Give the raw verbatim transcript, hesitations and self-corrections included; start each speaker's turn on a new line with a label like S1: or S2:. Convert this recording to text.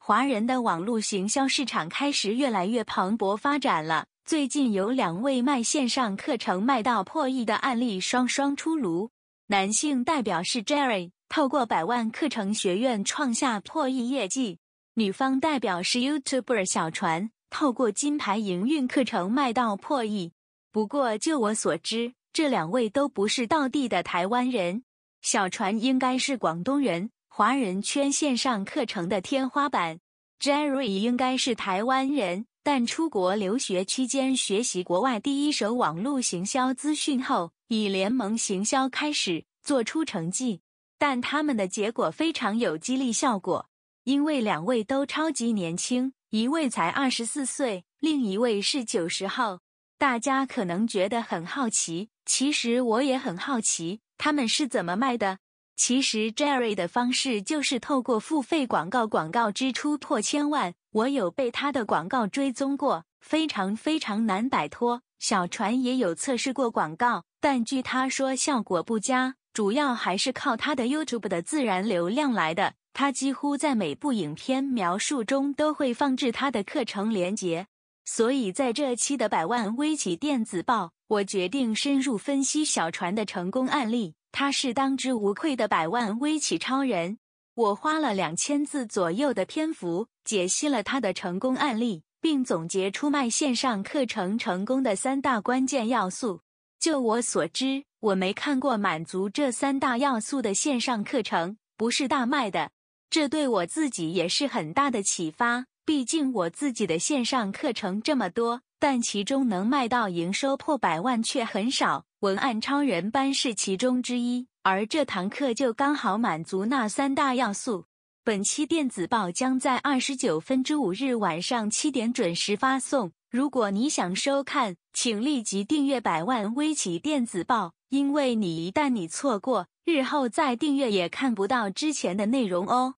S1: 华人的网络行销市场开始越来越蓬勃发展了。最近有两位卖线上课程卖到破亿的案例双双出炉。男性代表是 Jerry， 透过百万课程学院创下破亿业绩；女方代表是 YouTuber 小船，透过金牌营运课程卖到破亿。不过就我所知，这两位都不是道地的台湾人。小船应该是广东人，华人圈线上课程的天花板。Jerry 应该是台湾人，但出国留学期间学习国外第一手网络行销资讯后，以联盟行销开始做出成绩。但他们的结果非常有激励效果，因为两位都超级年轻，一位才二十四岁，另一位是九十后。大家可能觉得很好奇，其实我也很好奇，他们是怎么卖的？其实 Jerry 的方式就是透过付费广告，广告支出破千万，我有被他的广告追踪过，非常非常难摆脱。小船也有测试过广告，但据他说效果不佳，主要还是靠他的 YouTube 的自然流量来的。他几乎在每部影片描述中都会放置他的课程连结。所以在这期的百万微企电子报，我决定深入分析小船的成功案例。他是当之无愧的百万微企超人。我花了两千字左右的篇幅，解析了他的成功案例，并总结出卖线上课程成功的三大关键要素。就我所知，我没看过满足这三大要素的线上课程不是大卖的。这对我自己也是很大的启发。毕竟我自己的线上课程这么多，但其中能卖到营收破百万却很少。文案超人班是其中之一，而这堂课就刚好满足那三大要素。本期电子报将在二十九分之五日晚上七点准时发送。如果你想收看，请立即订阅百万微企电子报，因为你一旦你错过，日后再订阅也看不到之前的内容哦。